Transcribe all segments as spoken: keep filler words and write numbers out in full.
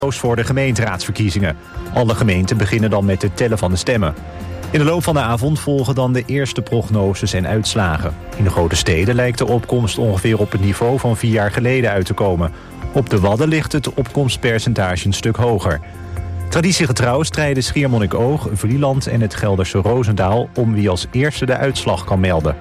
voor de gemeenteraadsverkiezingen. Alle gemeenten beginnen dan met het tellen van de stemmen. In de loop van de avond volgen dan de eerste prognoses en uitslagen. In de grote steden lijkt de opkomst ongeveer op het niveau van vier jaar geleden uit te komen. Op de Wadden ligt het opkomstpercentage een stuk hoger. Traditiegetrouw strijden Schiermonnikoog, Vlieland en het Gelderse Roosendaal om wie als eerste de uitslag kan melden.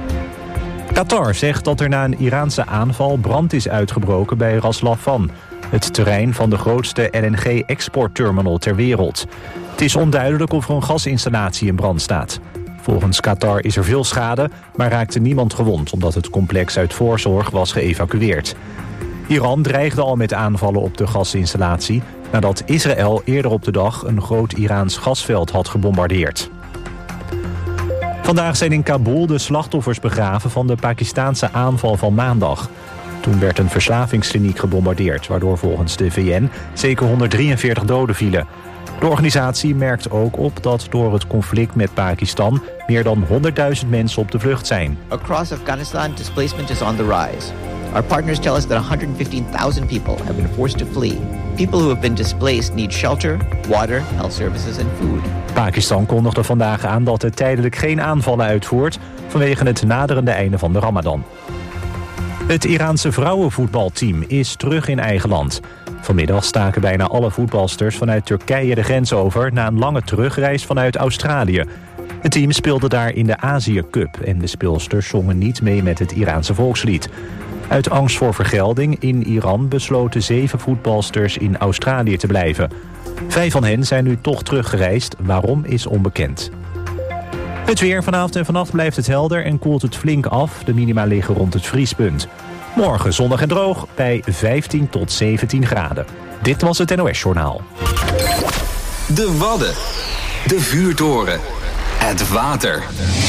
Qatar zegt dat er na een Iraanse aanval brand is uitgebroken bij Ras Laffan, het terrein van de grootste L N G-exportterminal ter wereld. Het is onduidelijk of er een gasinstallatie in brand staat. Volgens Qatar is er veel schade, maar raakte niemand gewond omdat het complex uit voorzorg was geëvacueerd. Iran dreigde al met aanvallen op de gasinstallatie nadat Israël eerder op de dag een groot Iraans gasveld had gebombardeerd. Vandaag zijn in Kabul de slachtoffers begraven van de Pakistaanse aanval van maandag. Toen werd een verslavingskliniek gebombardeerd, waardoor volgens de V N zeker honderddrieënveertig doden vielen. De organisatie merkt ook op dat door het conflict met Pakistan meer dan honderdduizend mensen op de vlucht zijn. Across Afghanistan, displacement is on the rise. Our partners tell us that one hundred fifteen thousand people have been forced to flee. People who have been displaced need shelter, water, health services and food. Pakistan kondigde vandaag aan dat het tijdelijk geen aanvallen uitvoert vanwege het naderende einde van de Ramadan. Het Iraanse vrouwenvoetbalteam is terug in eigen land. Vanmiddag staken bijna alle voetbalsters vanuit Turkije de grens over na een lange terugreis vanuit Australië. Het team speelde daar in de Azië Cup en de speelsters zongen niet mee met het Iraanse volkslied. Uit angst voor vergelding in Iran besloten zeven voetbalsters in Australië te blijven. Vijf van hen zijn nu toch teruggereisd, waarom is onbekend. Het weer, vanavond en vannacht blijft het helder en koelt het flink af. De minima liggen rond het vriespunt. Morgen zonnig en droog bij vijftien tot zeventien graden. Dit was het N O S-journaal. De Wadden. De vuurtoren. Het water.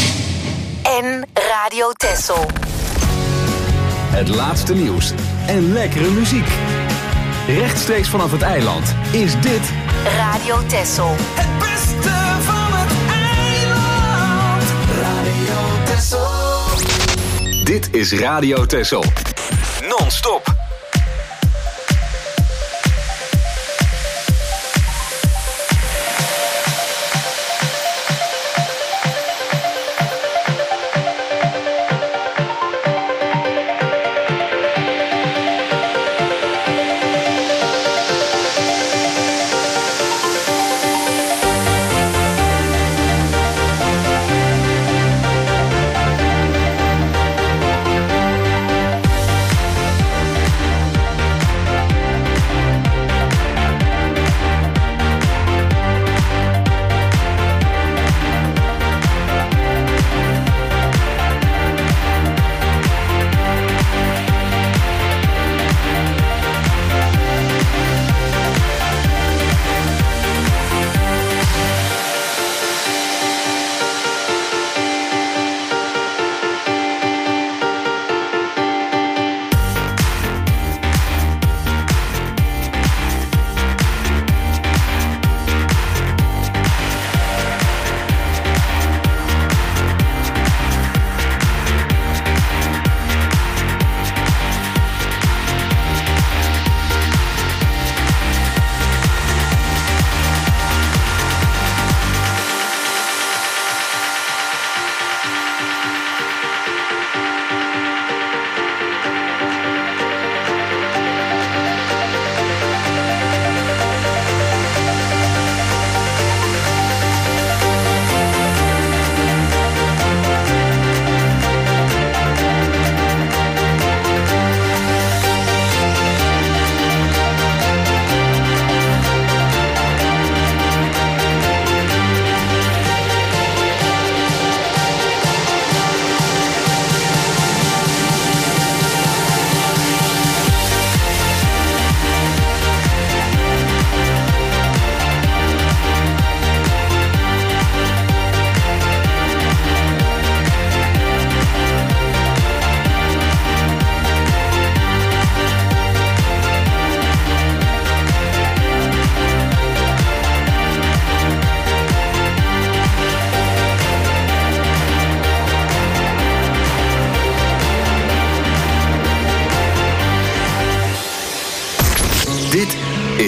En Radio Texel. Het laatste nieuws en lekkere muziek. Rechtstreeks vanaf het eiland is dit Radio Texel. Het beste van het eiland. Radio Texel. Dit is Radio Texel. Non-stop.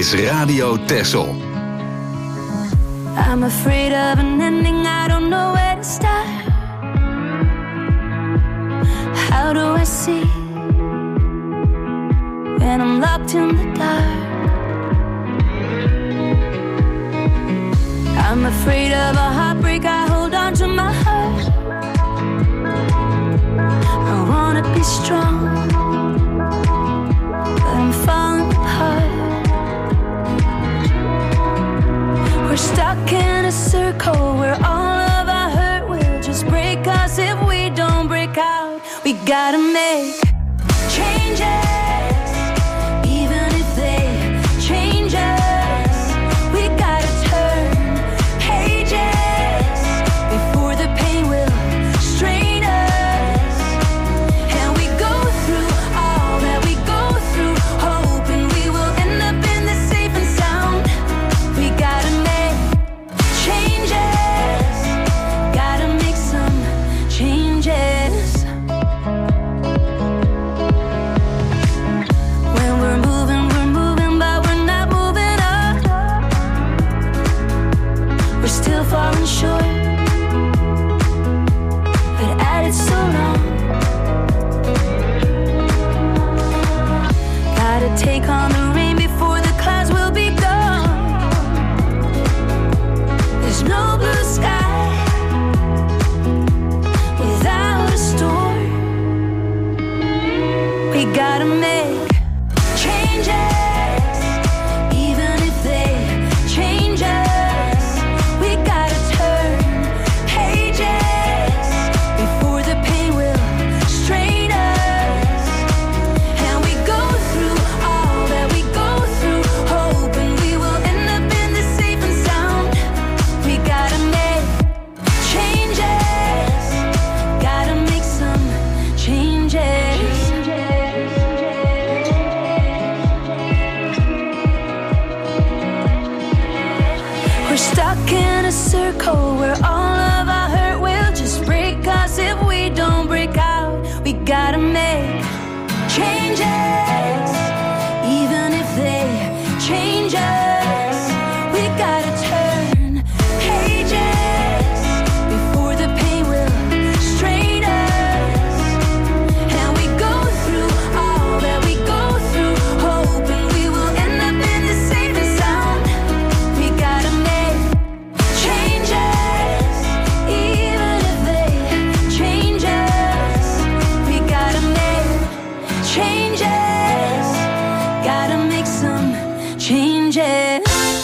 is Radio Texel. I'm afraid of an ending, I don't know where to start. How do I see when I'm locked in the dark? I'm afraid of a heartbreak, I hold on to my heart. I wanna be strong, but I'm falling apart. We're stuck in a circle where all of our hurt will just break us if we don't break out. We gotta make changes, even if they change us. We gotta turn pages before the pain will strain us. And we go through all that we go through, hoping we will end up in the safe and sound. We gotta make changes, gotta make some changes. When we're moving, we're moving, but we're not moving up. We're still falling short, but at it so long. Gotta take on the rain before the clouds will be gone. There's no blue sky without a storm. We gotta make changes, even if they change us. We gotta turn pages before the pain will strain us. And we go through all that we go through, hoping we will end up in the safe and sound. We gotta make changes, gotta make some changes. We're stuck in a circle where all of our hurt will just break us if we don't break out. We gotta make changes, even if they change us. We gotta turn pages before the pain will strain us. And we go through all that we go through, hoping we will end up in the safe and sound. We gotta make changes, even if they change us. We gotta make changes, gotta make some changes.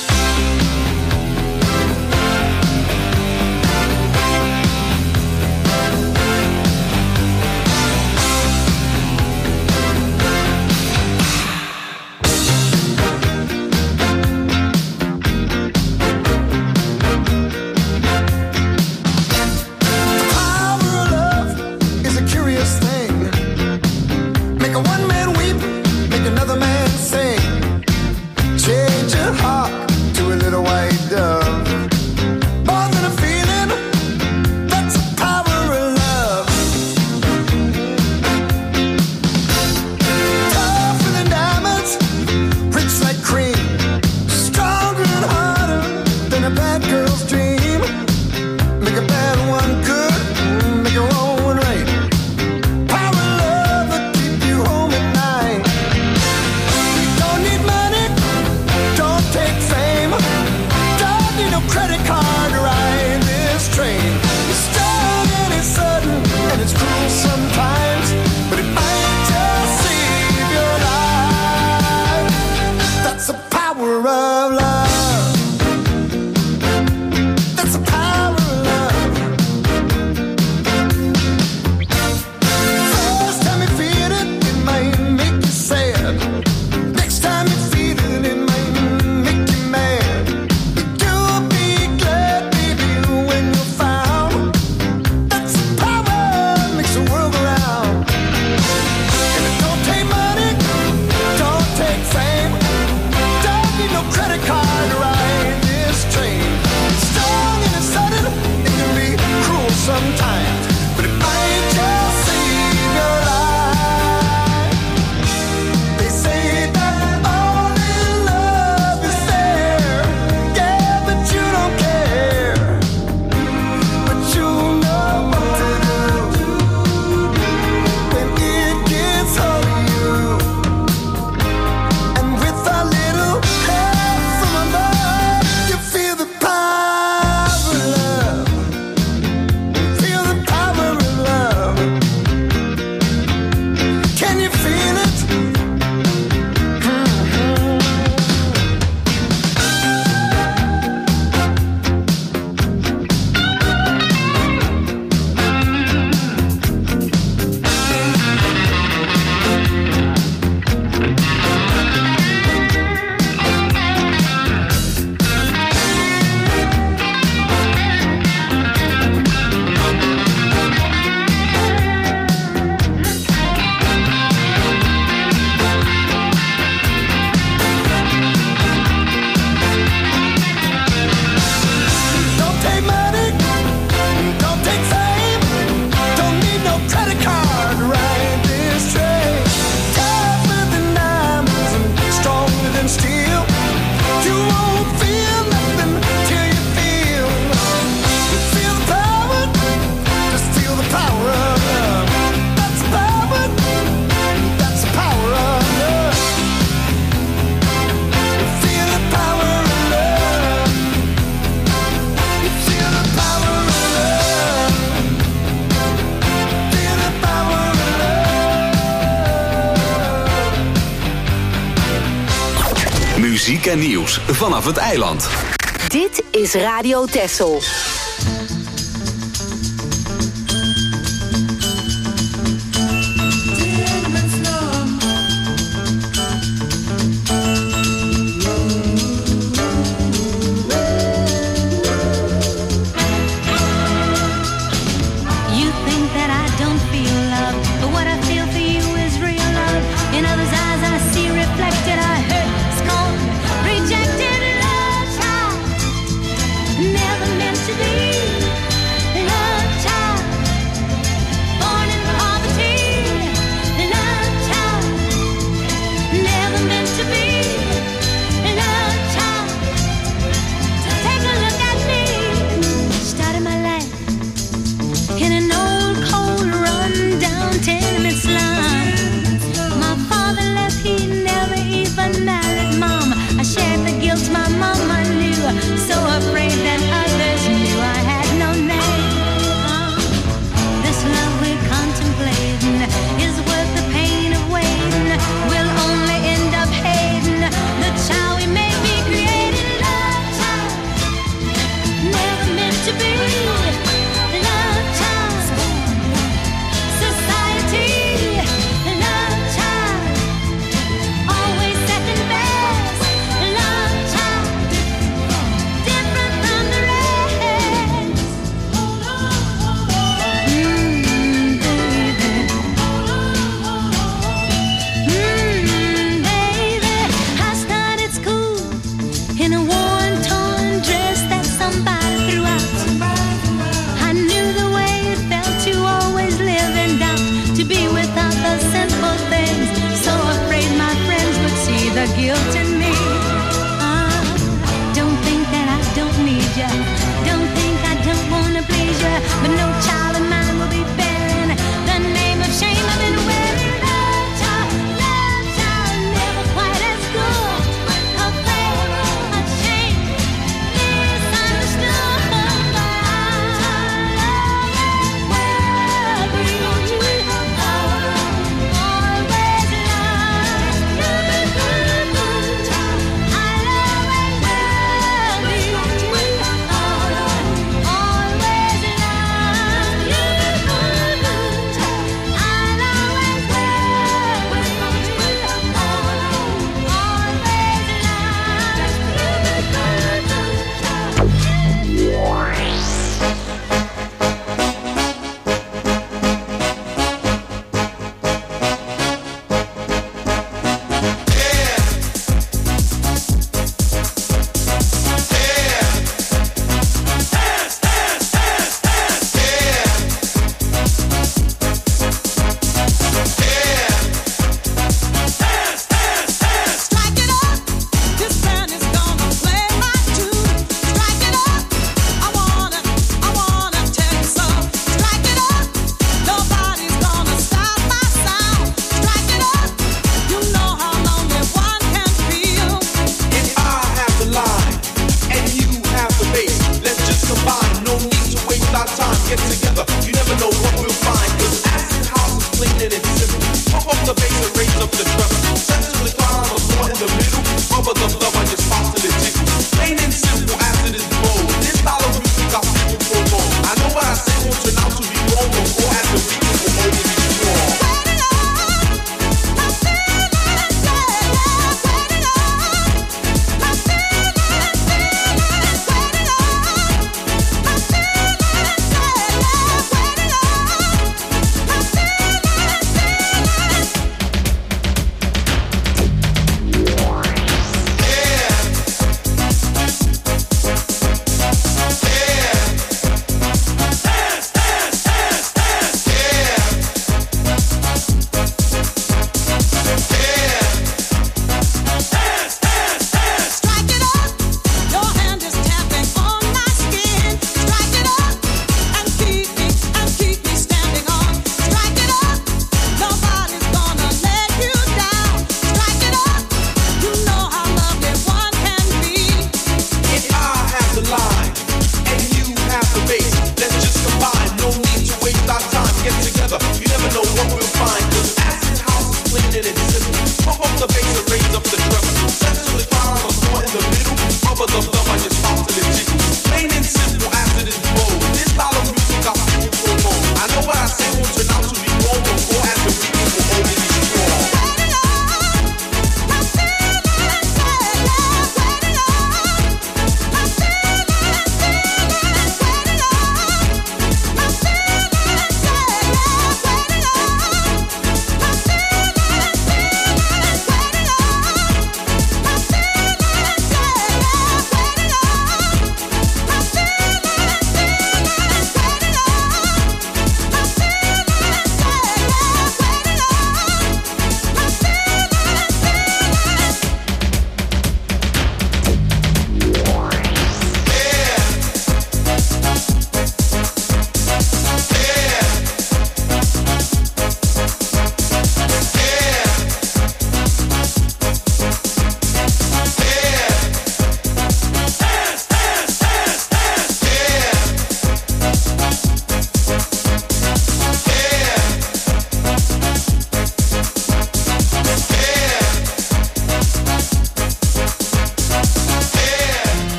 Power of love is a curious thing. Make a one man weep, make another man sing. Change your heart to a little white dove. More than a feeling, that's the power of love. Tougher than diamonds, rich like cream. Stronger and harder than a bad girl's dream. Make a bad one good, make a wrong one right. Power of love will keep you home at night. Don't need money, don't take fame. Don't need no credit card to ride this train. It's strong and it's sudden and it's cruel sometimes, but it might just save your life. That's the power of love. That's the power of love. First time you feel it, it might make you sad. Next time you feel it, it might make you mad. But you'll be glad, baby, when you're found. That's the power that makes the world go round. And it don't take money, don't take fame, don't need no credit en nieuws vanaf het eiland. Dit is Radio Texel. Rejected love child, never meant to be.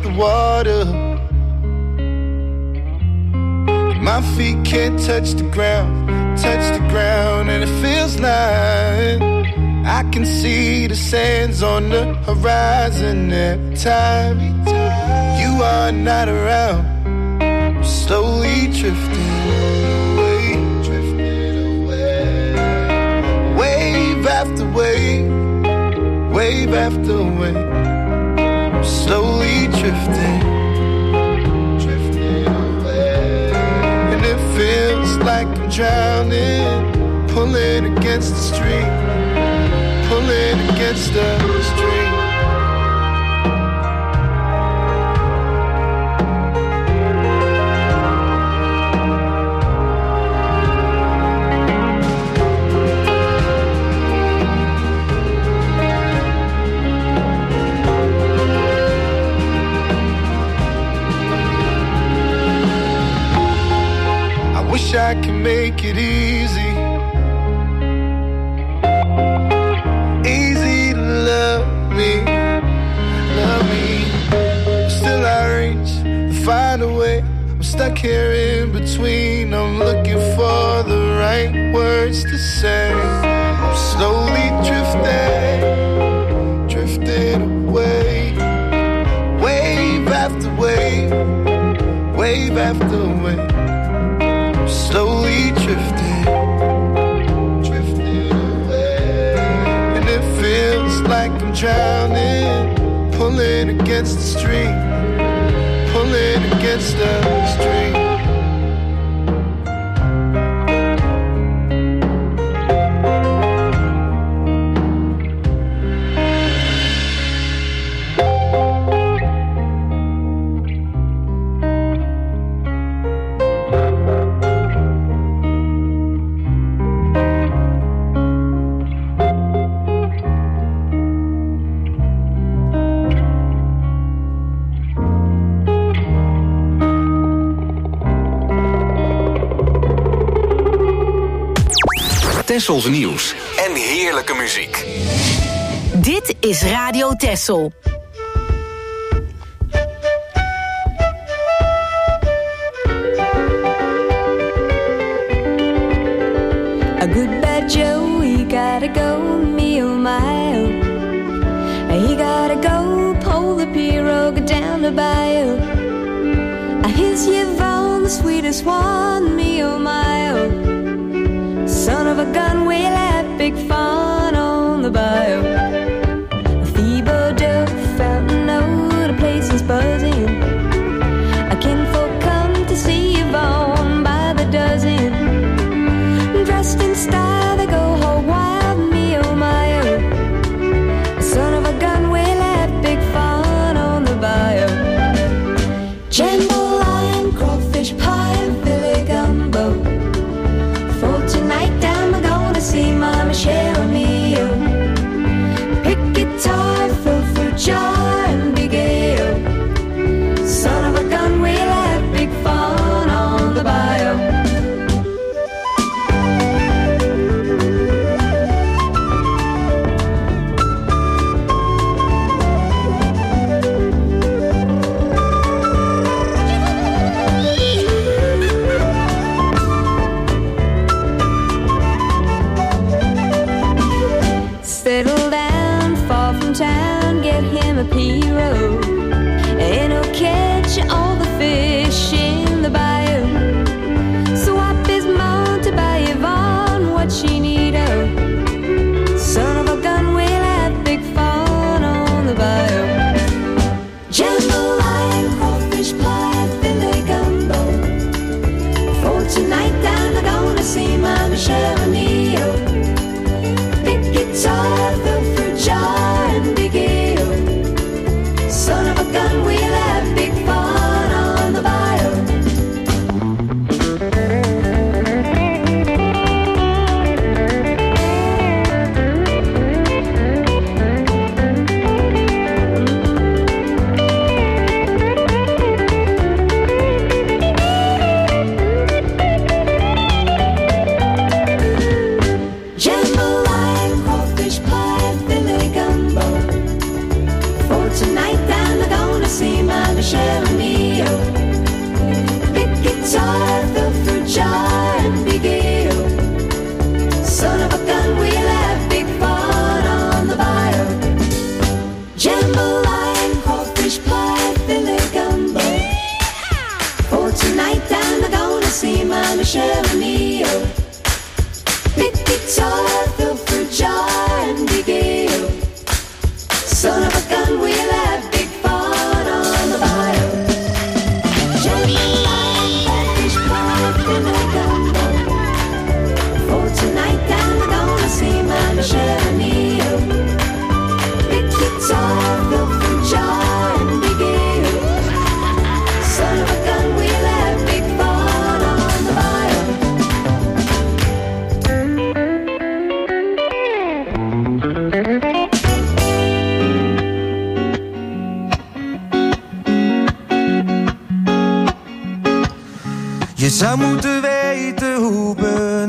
the water. My feet can't touch the ground, touch the ground, and it feels like I can see the sands on the horizon every time you are not around. I'm slowly drifting away, drifting away. Wave after wave, wave after wave. I'm slowly drifting, drifting away. And it feels like I'm drowning, pulling against the stream, pulling against the stream. Wish I could make it easy, easy to love me, love me. Still I reach to find a way. I'm stuck here in between. I'm looking for the right words to say. I'm slowly drifting, drifting away. Wave after wave, wave after wave. Slowly drifting, drifting away. And it feels like I'm drowning, pulling against the stream, pulling against the stream. Tessels nieuws en heerlijke muziek. Dit is Radio Tessel. A good bad Joe, he gotta go, me oh my oh. He gotta go, pull the pirogue down the bayou. Here's Yvonne, the sweetest one, me oh my oh. Son of a gun, we'll have big fun on the bayou. Thibodeau, Fountain Road, the place is buzzing. A kinfolk come to see Yvonne by the dozen. Dressed in style, they go hog wild, me oh my oh. Son of a gun, we'll have big fun on the bayou. Jambalaya, crawfish pie, and Philly gumbo. For tonight, I'm gonna see Mama Michelle Mio. Pick guitar, fill fruit jar, and big ale. Son of a gun, we'll have big fun on the bayou.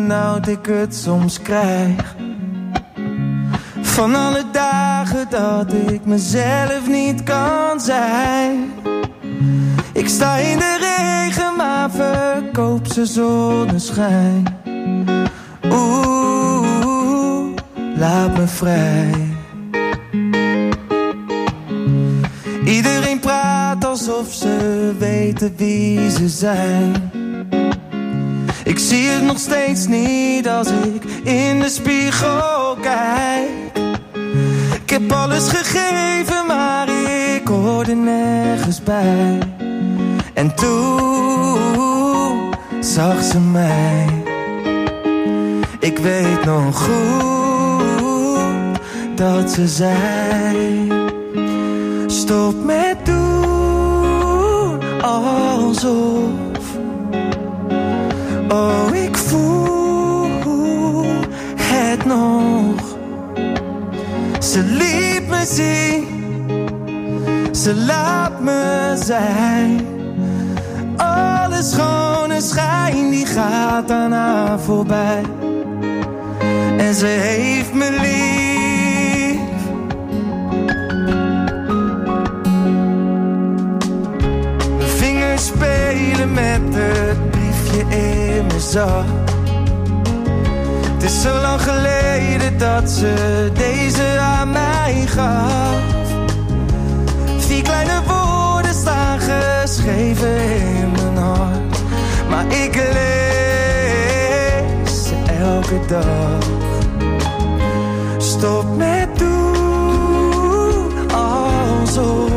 benauwd ik het soms krijg. Van alle dagen dat ik mezelf niet kan zijn. Ik sta in de regen, maar verkoop ze zonneschijn. Oeh, laat me vrij. Iedereen praat alsof ze weten wie ze zijn. Ik zie het nog steeds niet als ik in de spiegel kijk. Ik heb alles gegeven, maar ik hoorde nergens bij. En toen zag ze mij. Ik weet nog goed dat ze zei: stop met doen alsof. Oh, ik voel het nog. Ze liet me zien, ze laat me zijn. Alle schone schijn die gaat aan haar voorbij. En ze heeft me lief. Mijn vingers spelen met het briefje in mijn zak. Het is zo lang geleden dat ze deze aan mij gaf. Vier kleine woorden staan geschreven in mijn hart, maar ik lees ze elke dag. Stop met doen alsof.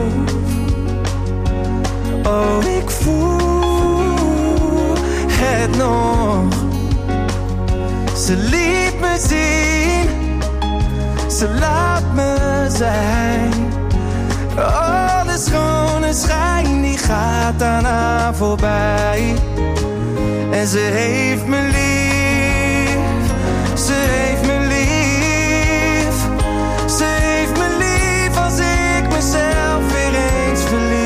Oh, ik voel het nog. Ze liet me zien, ze laat me zijn. Alle schone schijn die gaat aan haar voorbij. En ze heeft me lief, ze heeft me lief. Ze heeft me lief als ik mezelf weer eens verlies.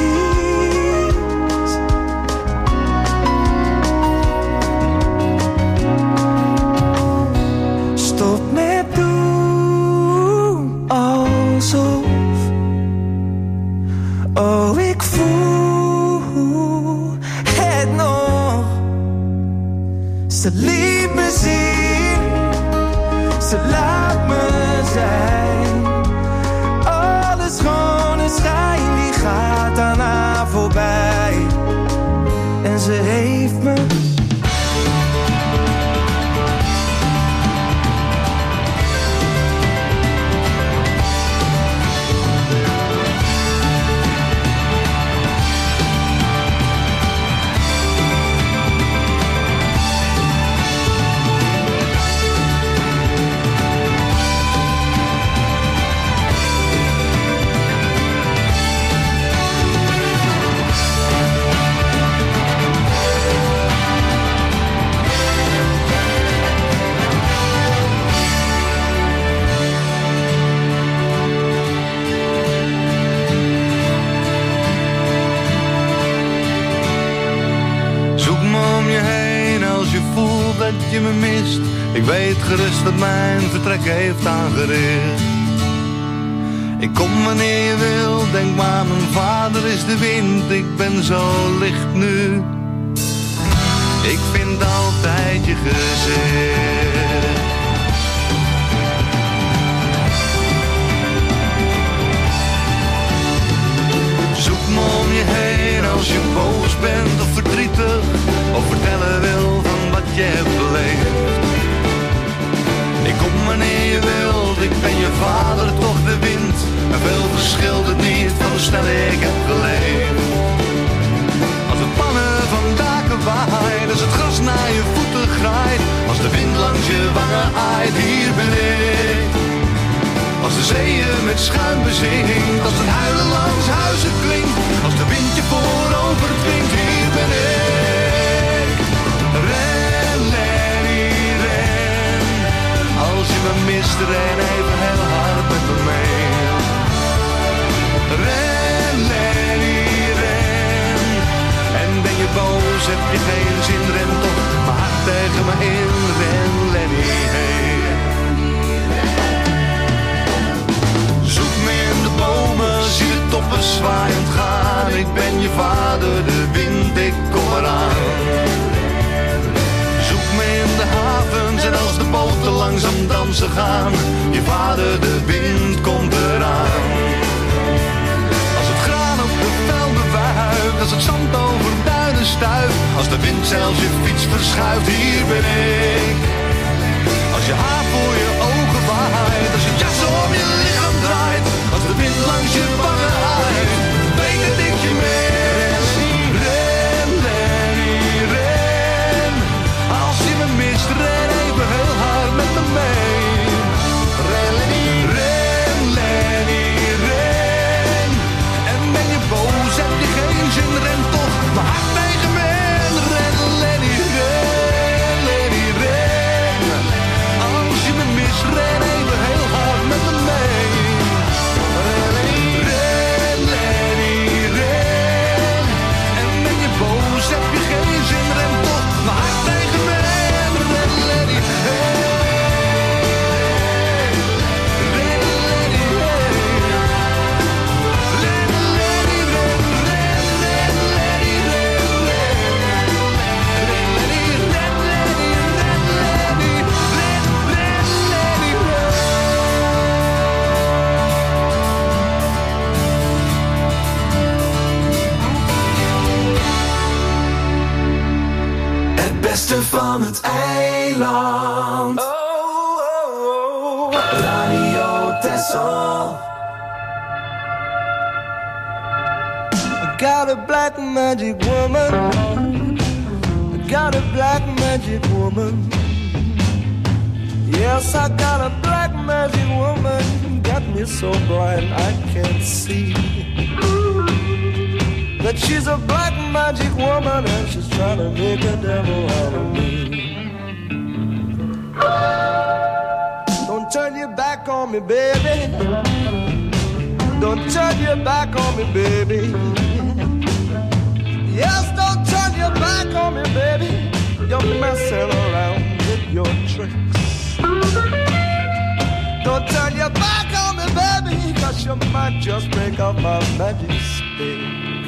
Stop met doen alsof. Oh, ik voel het nog. Ze liet me zien, ze laat me zijn. Alle schone schijn die gaat aan haar voorbij. En ze heeft me. Dat je me mist, ik weet gerust dat mijn vertrek heeft aangericht. Ik kom wanneer je wil, denk maar mijn vader is de wind. Ik ben zo licht nu, ik vind altijd je gezicht. Zoek me om je heen als je boos bent of verdrietig, of vertellen wil van wat je hebt beleefd. Ik kom wanneer je wilt, ik ben je vader, toch de wind. En veel verschilt het niet van hoe snel ik heb geleefd. Als de pannen van daken waaien, als het gras naar je voeten graait, als de wind langs je wangen aait, hier ben ik. Als de zeeën met schuim bezinkt, als het huilen langs huizen klinkt, als de wind je voorover dwingt, hier ben ik. Ren, Lenny, ren. Als je me mist, ren even heel hard met me mee. Ren, Lenny, ren. En ben je boos, heb je geen zin, ren toch maar hard tegen me in. langzaam dansen gaan. Je vader, de wind komt eraan. Als het graan op de velden wuift, als het zand over duinen stuift, als de wind zelfs je fiets verschuift, hier ben ik. Als je haar voor je ogen waait, als je jas om je lichaam draait, als de wind langs je wangen haait, weet dat ik je mis. Ren, Lenny, ren. Als je me mist, ren even heel hard met me mee. Ren, Lenny, ren, Lenny, ren. En ben je boos, heb je geen zin, ren toch maar hard tegen me. Ren, Lenny, ren, Lenny, ren. Als je me mist, ren even heel hard met me mee. Ren, Lenny, ren, Lenny, ren. En ben je boos, heb je geen zin, ren toch maar hard tegen me. Ren, Lenny, ren. Ren, Lenny, ren. Ren, Lenny, ren, ren, ren, Lenny, ren, ren. Ren, Lenny, ren, Lenny, ren, Lenny, ren, ren, Lenny, ren. Het beste van het eiland. Oh, oh, oh. Radio Texel. I got a black magic woman. I got a black magic woman. Yes, I got a black magic woman. Got me so blind I can't see that she's a black magic woman and she's trying to make a devil out of me. Don't turn your back on me, baby. Don't turn your back on me, baby. Yes, don't turn your back on me, baby. You're messing around with your tricks. Don't turn your back on me, baby, cause you might just break up my magic stick.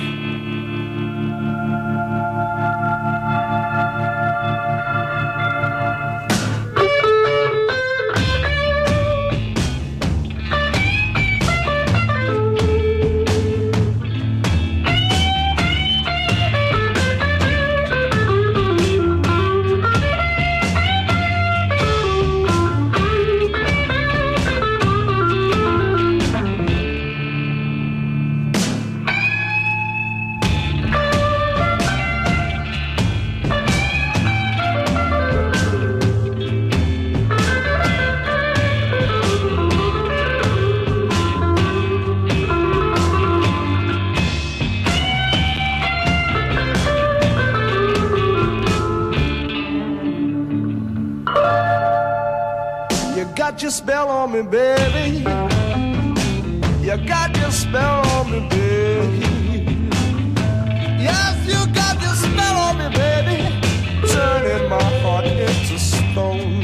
Got your spell on me, baby. You got your spell on me, baby. Yes, you got your spell on me, baby. Turning my heart into stone.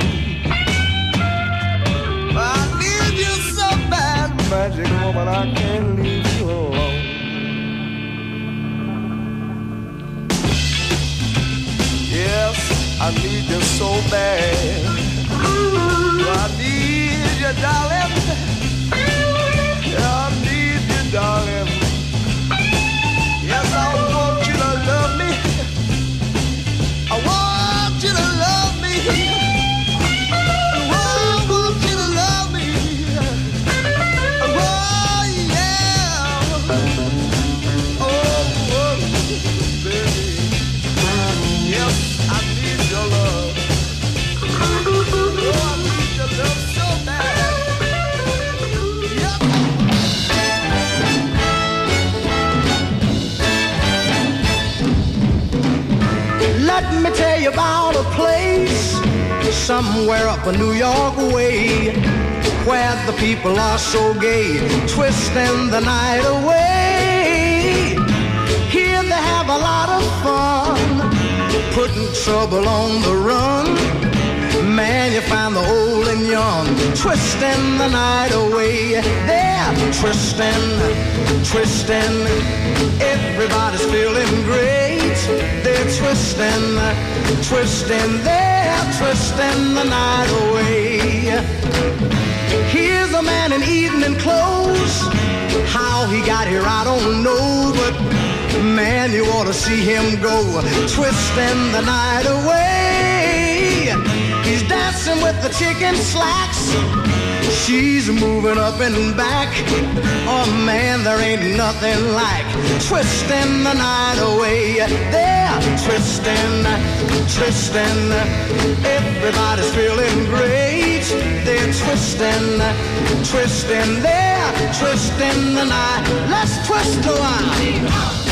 I need you so bad, magic woman, I can't leave you alone. Yes, I need you so bad. I need you, darling. I need you, darling. Yes, I want you to love me. I want you to love me. I want you to love me. Oh, yeah. Oh, oh, baby. Yes, I need your love. Let me tell you about a place somewhere up a New York way, where the people are so gay, twisting the night away. Here they have a lot of fun, putting trouble on the run. Man, you find the old and young twisting the night away. They're twisting, twisting. Everybody's feeling great. They're twisting, twisting. They're twisting the night away. Here's a man in evening clothes. How he got here, I don't know, but man, you ought to see him go, twisting the night away. He's dancing with the chicken slacks. She's moving up and back. Oh man, there ain't nothing like twisting the night away. They're twisting, twisting. Everybody's feeling great. They're twisting, twisting. They're twisting the night. Let's twist a while.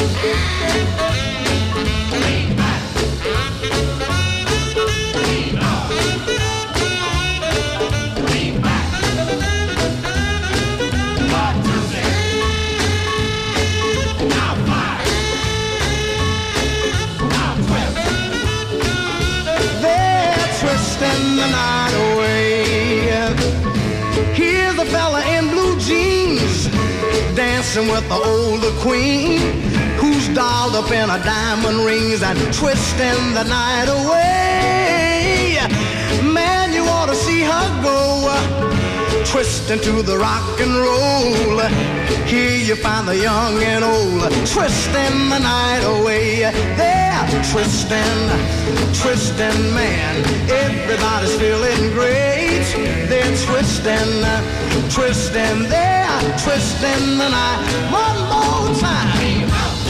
Twisting the night away. Here's a fella in blue jeans dancing with the older queen, who's dolled up in her diamond rings and twisting the night away. Man, you ought to see her go, twisting to the rock and roll. Here you find the young and old, twisting the night away. They're twisting, twisting, man. Everybody's feeling great. They're twisting, twisting. They're twisting the night. One more time.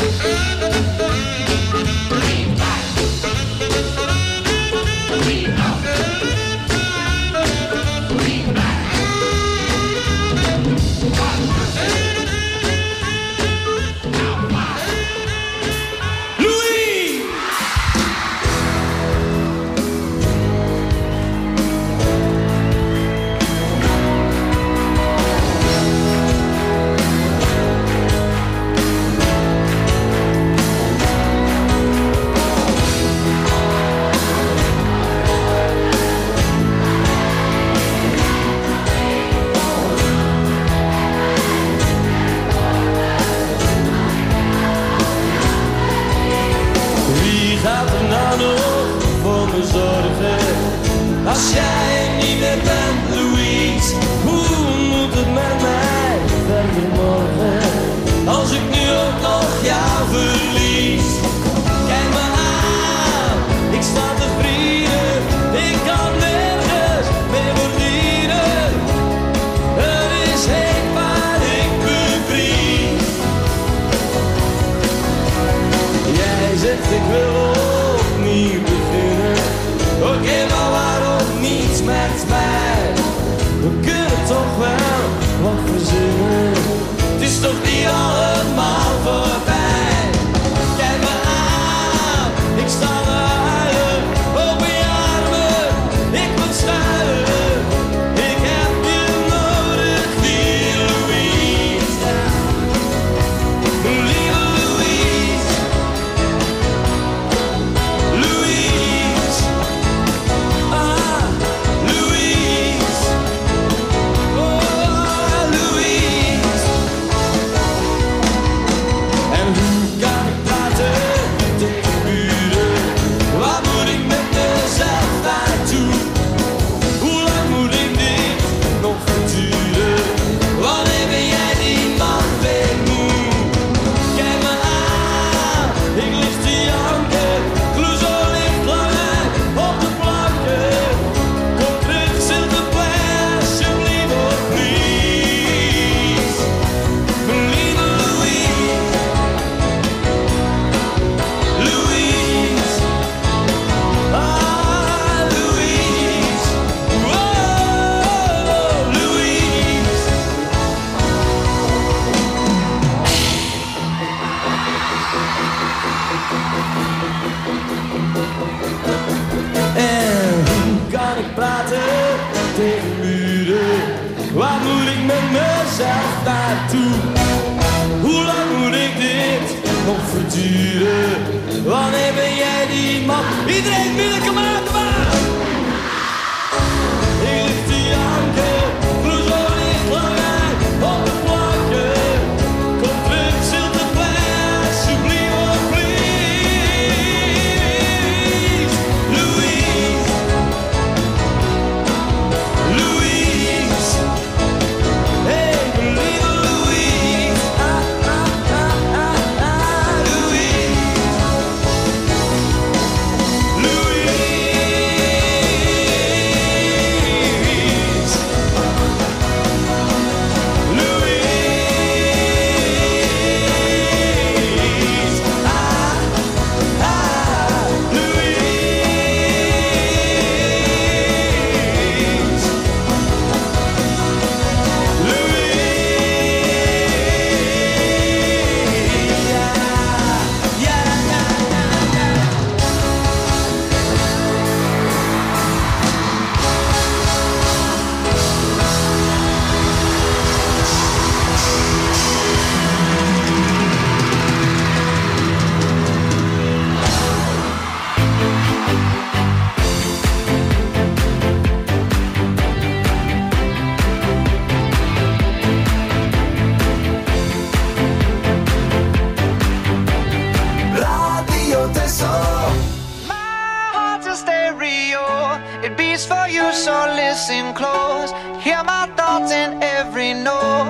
Als jij niet meer bent, Louise, hoe moet het met mij verder morgen? Als ik nu ook nog jou verlies. Kijk me aan, ik sta te vrienden, ik kan nergens meer verdienen. Het is heet waar ik bevries. Jij zegt ik wil opnieuw beginnen. Oké, okay, maar waarom niets met mij? We kunnen toch wel wat verzinnen. Het is toch niet allemaal voorbij. Kijk me aan, ik sta te huilen. Open je armen, ik moet schuilen. Ik heb je nodig, die Louise. Lieve Louise. Louise. Waar moet ik met mezelf naartoe? Hoe lang moet ik dit nog verduren? Wanneer ben jij die man? Iedereen midden, kom aan, kom aan! Ik lig te janken, vloer zo licht lang uit op de planken. Kom terug, stilte plein, alsjeblieft, oh please. Louise, Louise. It beats for you, so listen close. Hear my thoughts in every note.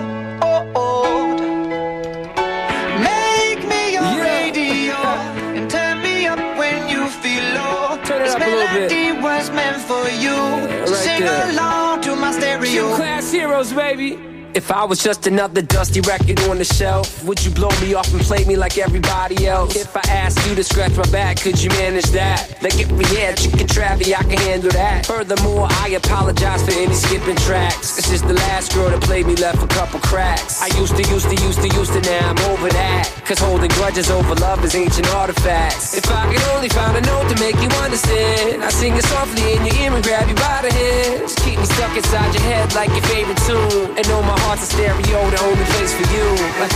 Make me your yeah. radio and turn me up when you feel low. This melody was meant for you. Yeah, right Sing there. Along to my stereo. Gym Class Heroes, baby. If I was just another dusty record on the shelf, would you blow me off and play me like everybody else? If I asked you to scratch my back, could you manage that? Like if we had chicken travy, I can handle that. Furthermore, I apologize for any skipping tracks. This is the last girl that played me, left a couple cracks. I used to, used to, used to, used to, now I'm over that. Cause holding grudges over love is ancient artifacts. If I could only find a note to make you understand, I sing it softly in your ear and grab you by the hands. Keep me stuck inside your head like your favorite tune. And know my heart's a stereo, the only place for you. My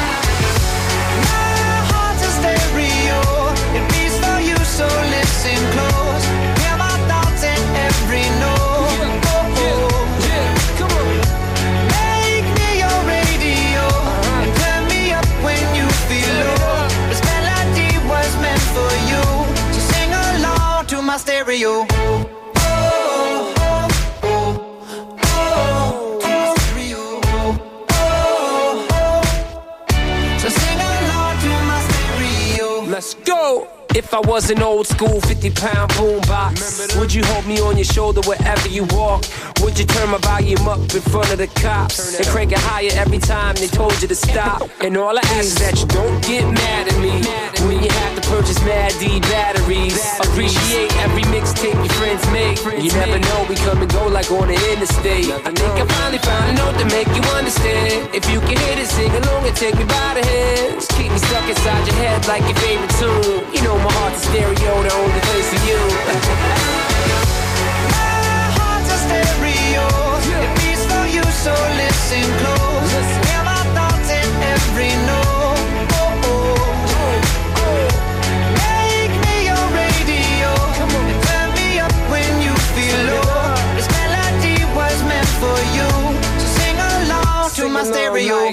heart's a stereo, it beats for you, so listen close. Hear my thoughts in every note. Yeah, oh, yeah, yeah. Come on. Make me your radio uh-huh. and turn me up when you feel low. This melody was meant for you, so sing along to my stereo. Let's go! If I was an old school fifty pound boombox, would you hold me on your shoulder wherever you walk? Would you turn my volume up in front of the cops and crank it higher every time they told you to stop? And all I ask is that you don't get mad at me when you have to purchase Mad D batteries. Appreciate every mixtape your friends make. You never know, we come and go like on the interstate. I think I finally found a note to make you understand. If you can hit it, sing along and take me by the hands. Keep me stuck inside your head like your favorite tune. You know my heart's a stereo, the only place for you. My heart's a stereo, yeah. It beats for you, so listen close. Listen. Hear my thoughts in every note. Oh, oh. Oh, oh. Make me your radio and turn me up when you feel low. This melody was meant for you, so sing along sing to my along stereo. Like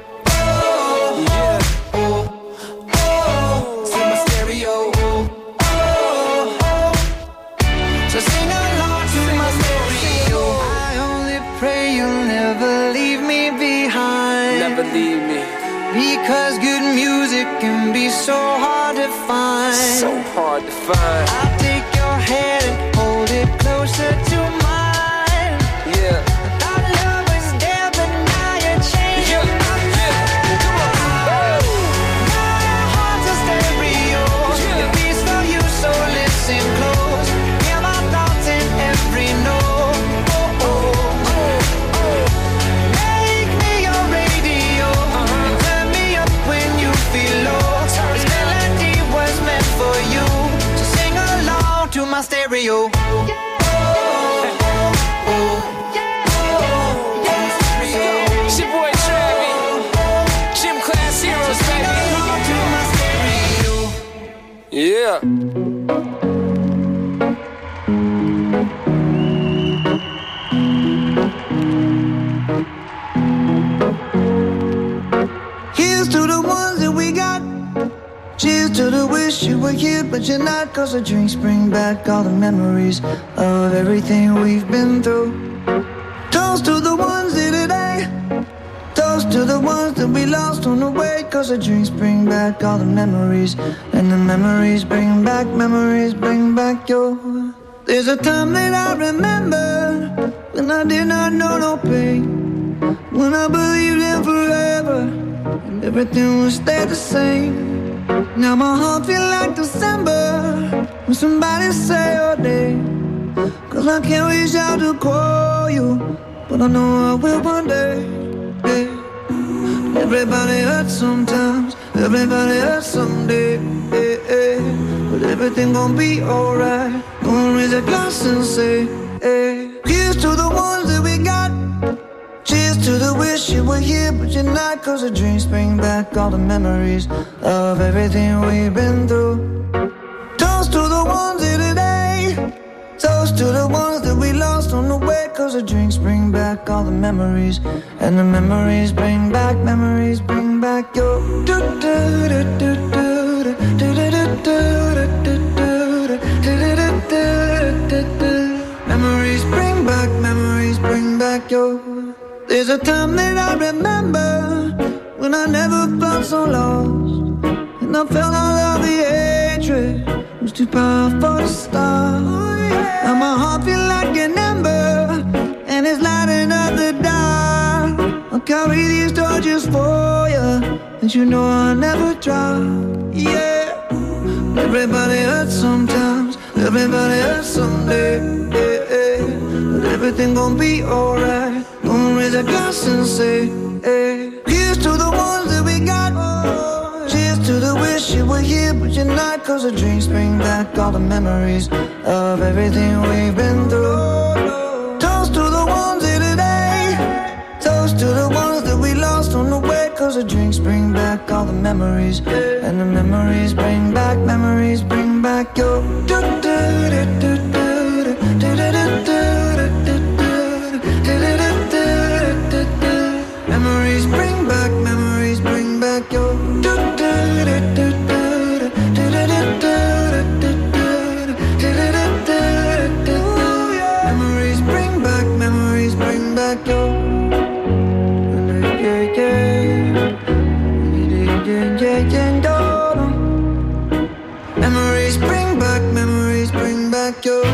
leave me. Because good music can be so hard to find. So hard to find. I'll take your hand and hold it closer to mine. Yeah. Our love was there, but now you're changing yeah. my mind. Come on. My heart's a stereo. Yeah. It beats for you, so listen close. Hear my thoughts in every note. To my stereo. It's your boy Travi. Gym Class Heroes, baby. Yeah. Here's to the ones that we got. Cheers to the wish you were here, but you're not. Cause the drinks bring back all the memories of everything we've been through. Toast to the ones here today. Toast to the ones that we lost on the way. Cause the drinks bring back all the memories. And the memories bring back, memories bring back your. There's a time that I remember when I did not know no pain. When I believed in forever and everything would stay the same. Now my heart feel like December when somebody say your name. Cause I can't reach out to call you, but I know I will one day. Yeah. Everybody hurts sometimes, everybody hurts someday. Yeah, yeah. But everything gon' be alright. Gonna raise a glass and say, hey. Here's to the ones that we got. Cheers to the wish you were here, but you're not. Cause the dreams bring back all the memories of everything we've been through. Toast to the ones here today. Toast to the ones that we lost on the way. Cause the drinks bring back all the memories. And the memories bring back, memories bring back your. back your. There's a time that I remember when I never felt so lost, and I felt all of the hatred was too powerful to stop. Now my heart feel like an ember, and it's lighting up the dark. I'll carry these torches for you, and you know I'll never drop. Yeah, everybody hurts sometimes, everybody hurts someday. Yeah, yeah. But everything gon' be alright. Gonna raise a glass and say, hey, here's to the ones that we got. Cheers to the wish you were here, but you're not. Cause the drinks bring back all the memories of everything we've been through. Toast to the ones here today. Toast to the ones that we lost on the way. Cause the drinks bring back all the memories, and the memories bring back, memories bring back your. Memories bring back, memories bring back your. Memories bring back, memories bring back your. Memories bring back, memories bring back your.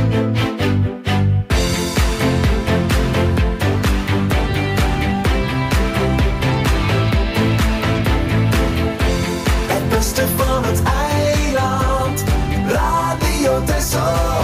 Van het eiland, Radio Texel.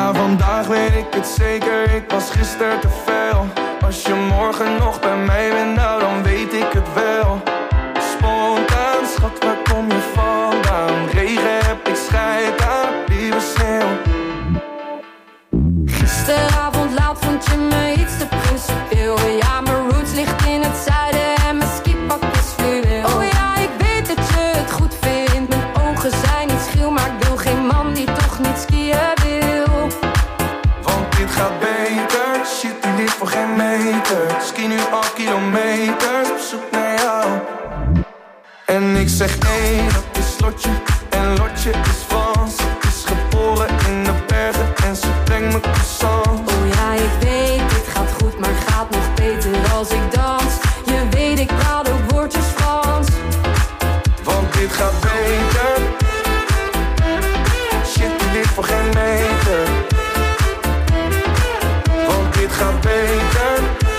Ja, vandaag weet ik het zeker, ik was gisteren te veel. Als je morgen nog bij mij bent, nou dan weet ik het wel. Spontaan, schat, waar kom je vandaan? Regen heb ik scheid aan, lieve sneeuw. Gisteravond laat vond je me iets te principieel. Ja, mijn roots ligt in het zuiden en mijn skipak is fluweel. Oh ja, ik weet dat je het goed vindt. Mijn ogen zijn niet schil, maar ik wil geen man die toch niet skiën wil. Want dit gaat beter, shit die ligt voor geen meter. Ski nu al kilometers op zoek naar jou. En ik zeg nee, dat is Lotje. En Lotje is Frans. Ze is geboren in de bergen en ze brengt me croissant. Oh ja, ik weet, dit gaat goed, maar gaat nog beter als ik dans. Je weet, ik praat ook woordjes Frans. Want dit gaat beter. Shit, die ligt voor geen meter. Want dit gaat beter.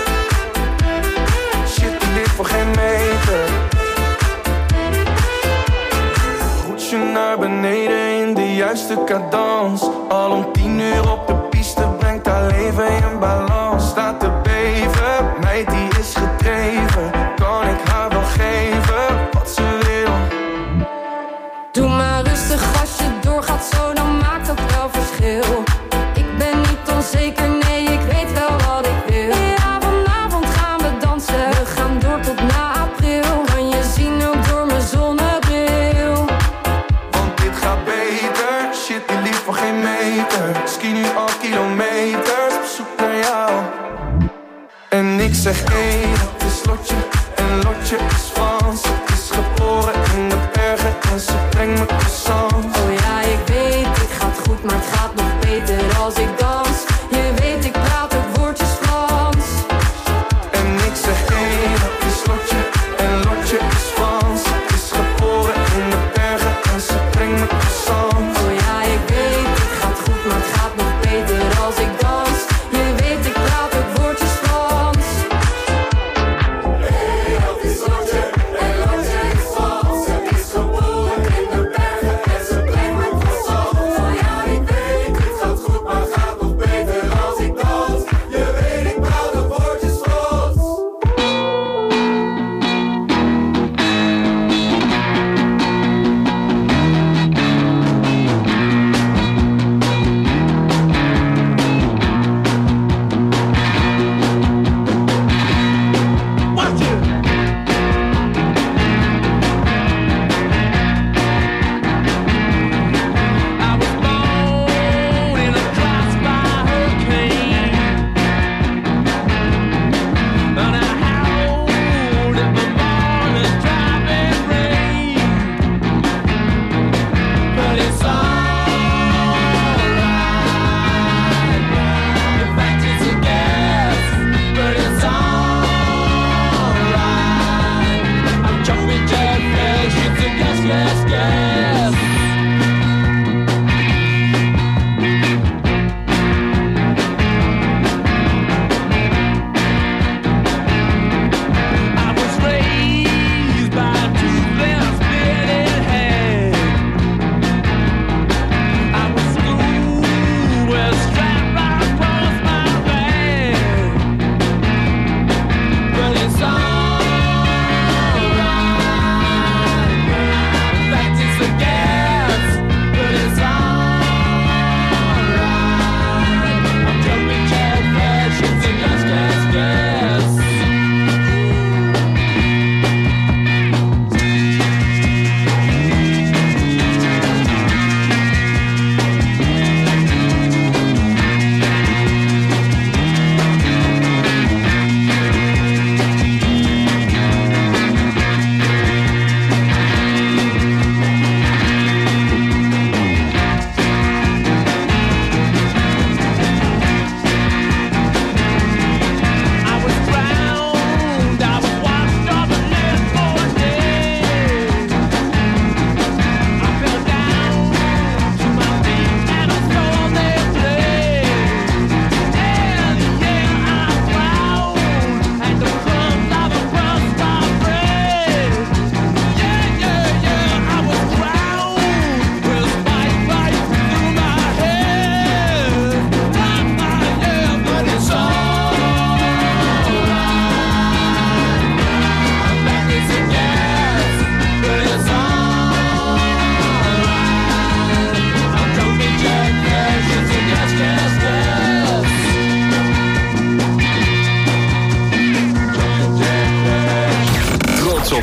Shit, die ligt voor geen meter. Roetje naar beneden in de juiste cadans. Al om tien uur op de piste brengt haar leven in balans. Staat te beven, meid die is gedreven. Kan ik haar wel geven wat ze wil? Doe maar rustig als je doorgaat zo, dan maakt dat wel verschil. Ik ben niet onzeker, nee, ik weet wel wat ik wil. Ja, vanavond gaan we dansen, we gaan door tot na april. Kan je zien ook door mijn zonnebril. Want dit gaat beter, shit die lief voor geen meter. Ski nu al kilometers op zoek naar jou. En ik zeg hey, dat is Lotje. En Lotje is Frans. Ze is geboren in de bergen en ze brengt me croissant. Oh ja, ik weet, dit gaat goed, maar het gaat nog beter als ik dans. Je weet, ik praat ook woordjes Frans. En ik zeg hey, dat is Lotje. En Lotje is Frans. Ze is geboren in de bergen en ze brengt me croissant. Oh ja, ik weet, dit gaat goed, maar het gaat nog beter als ik dans. Je weet, ik praat ook woordjes Frans. Hey, dat is Lotje. En Lotje is Frans. Ze is geboren in de bergen en ze brengt me croissant. Oh ja, ik weet, dit gaat goed, maar het gaat nog beter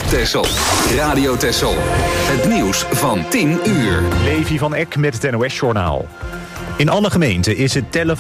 Texel. Radio Texel. Het nieuws van tien uur. Levi van Eck met het N O S-journaal. In alle gemeenten is het tellen